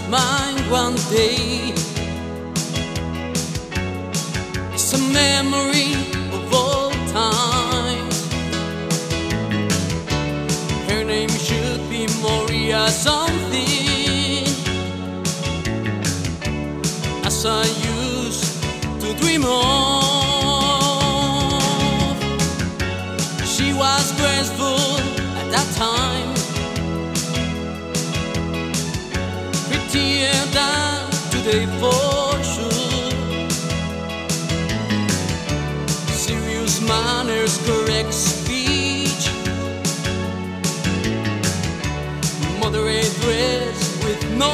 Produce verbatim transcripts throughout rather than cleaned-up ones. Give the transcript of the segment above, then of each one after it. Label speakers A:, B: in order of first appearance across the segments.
A: mine one day. It's a memory of old times. Her name should be Moria something, as I used to dream of. She was graceful at that time, prettier than today for sure. Serious manners, correct speech, moderate dress with no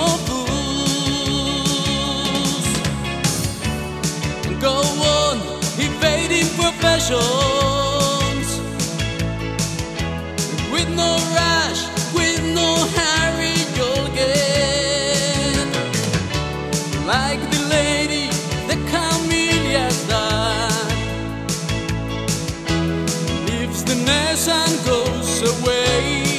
A: fools. Go on evading professions, with no rush, with no hurry, you'll get like the lady, the camellia that leaves the nest and goes away.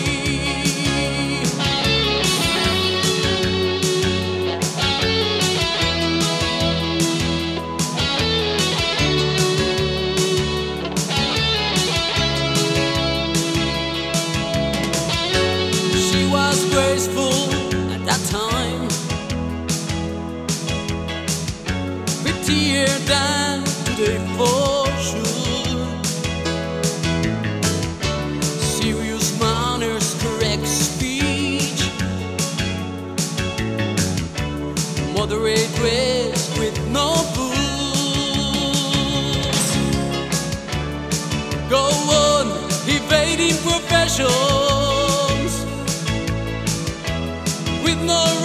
A: Graceful at that time, prettier than today for sure. Serious manners, correct speech, moderate dress with no fools. Go on evading professions, with no